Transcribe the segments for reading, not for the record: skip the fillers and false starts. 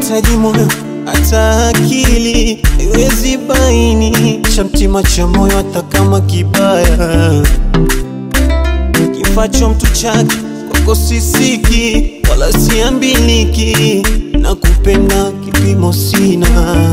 nahitaji moyo hata akili iwezi baini cha mtima cha moyo hata kama kibaya kifacho mtu chake kwako sisiki wala siambiliki na kupenda kipimo sina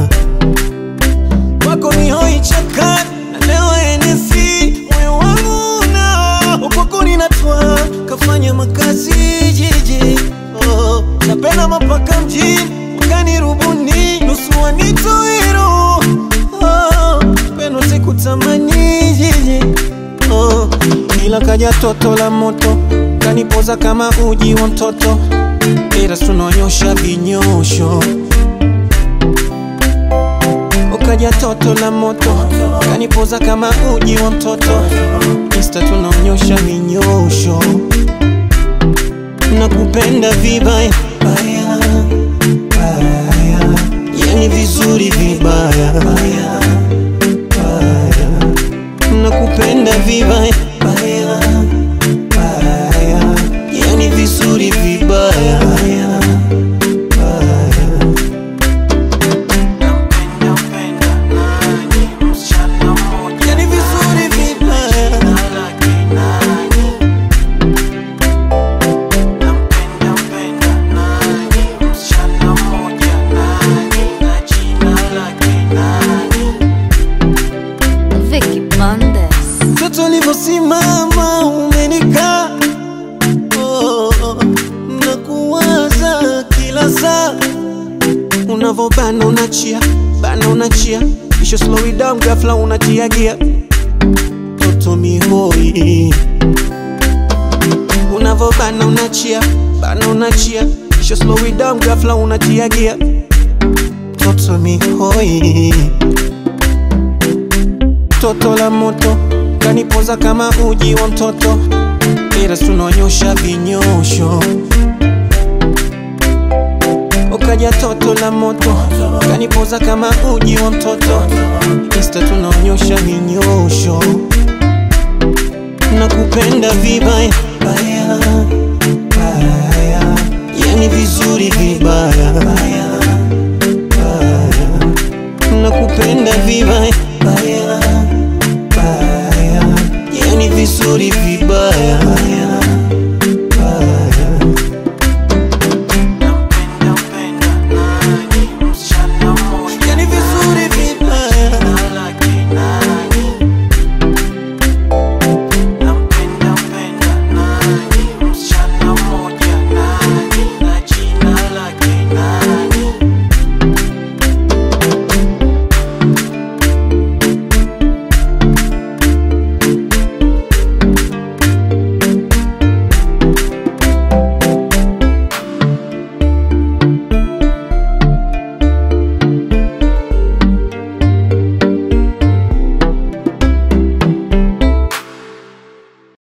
kwako ni hoi chakani na leo enesi moyo wangu na kwako ninatwa kafanya makazi jiji napenda mapaka mjini wakani rubuni nusu wanituiru peno siku tamani jiji ila kaja toto la moto kanipoza kama uji wa mtoto ila tunonyosha vinyosho ukaja toto la moto kanipoza kama uji wa mtoto Insta tunonyosha vinyosho nakupenda vibaya baya baya yani vizuri vibaya baya baya nakupenda vibaya baya baya yani vizuri vibaya baya baya napenda nani msichana mmoja yani vizuri vibaya toto livosimama umenika na kuwaza kila saa unavobana unachia kisha slow it down ghafla unatia gia toto mihoi unavobana unachia kisha slow it down ghafla unatia gia toto mihoi toto la moto kanipoza kama uji wa mtoto ila tunonyosha vinyosho ukaja toto la moto kanipoza kama uji wa mtoto Insta tunonyosha vinyosho nakupenda vibaya baya baya yani vizuri vibaya baya baya nakupenda vibaya baya baya yani vizuri vibaya